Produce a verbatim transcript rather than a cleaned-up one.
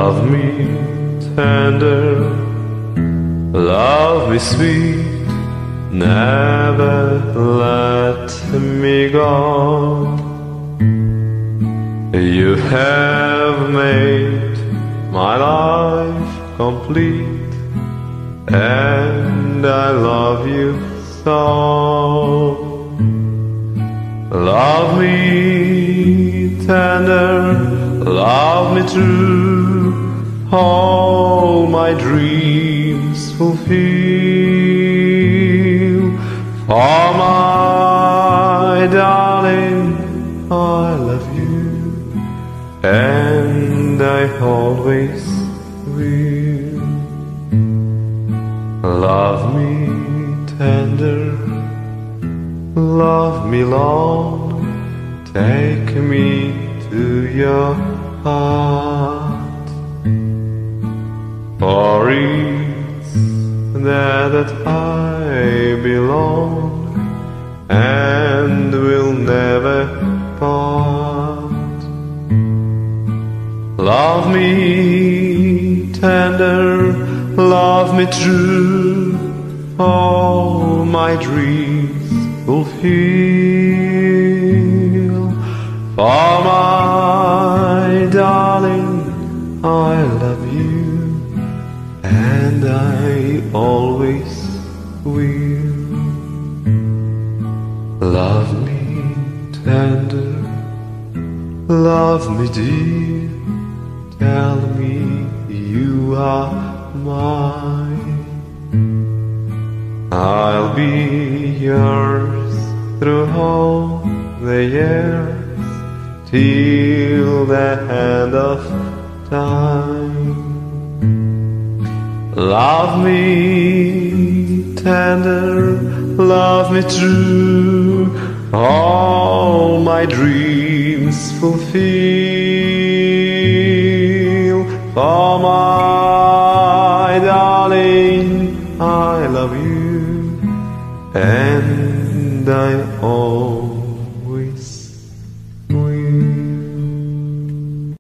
Love me tender, love me sweet, never let me go. You have made my life complete, and I love you so. Love me tender, love me true, all my dreams fulfill. For my darling, I love you, and I always will. Love me tender, love me long, take me to your heart. For it's there that I belong, and will never part. Love me tender, love me true, all my dreams fulfill. For my darling, I love you, and I always will. Love me tender, love me dear, tell me you are mine. I'll be yours through all the years, till the end of time. Love me tender, love me true, all my dreams fulfill. For my darling, I love you, and I always